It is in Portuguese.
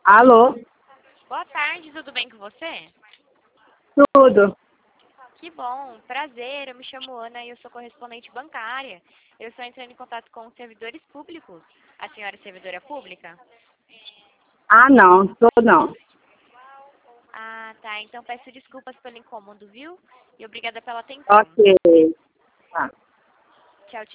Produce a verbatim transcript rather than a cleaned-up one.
Alô? Boa tarde, tudo bem com você? Tudo. Que bom, prazer, eu me chamo Ana e eu sou correspondente bancária. Eu estou entrando em contato com os servidores públicos. A senhora é servidora pública? Ah, não, tô não. Ah, tá, então peço desculpas pelo incômodo, viu? E obrigada pela atenção. Ok. Tá.